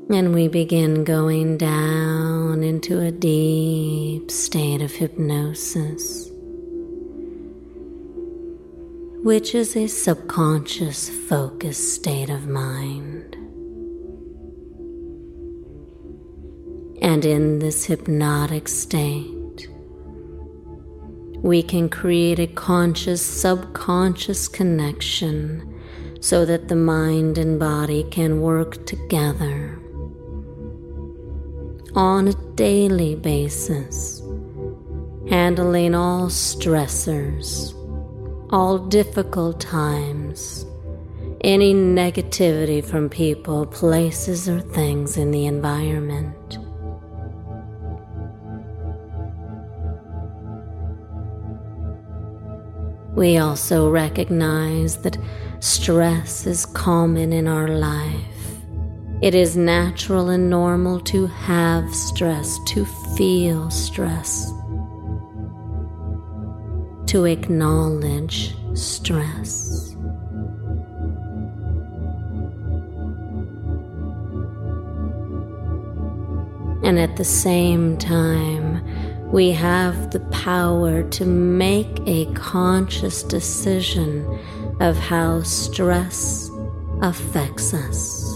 And we begin going down into a deep state of hypnosis, which is a subconscious focused state of mind. And in this hypnotic state, we can create a conscious-subconscious connection so that the mind and body can work together on a daily basis, handling all stressors, all difficult times, any negativity from people, places, or things in the environment. We also recognize that stress is common in our life. It is natural and normal to have stress, to feel stress, to acknowledge stress. And at the same time, we have the power to make a conscious decision of how stress affects us.